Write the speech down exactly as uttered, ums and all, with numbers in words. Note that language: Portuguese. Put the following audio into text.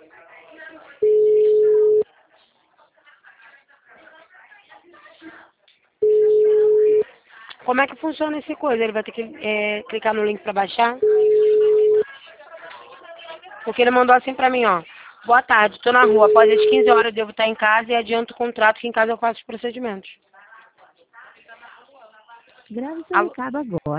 Como é que funciona esse coisa? Ele vai ter que é, clicar no link pra baixar? Porque ele mandou assim pra mim, ó. Boa tarde, tô na rua. Após as quinze horas eu devo estar em casa e adianto o contrato que em casa eu faço os procedimentos. Grave seu Alô? recado agora.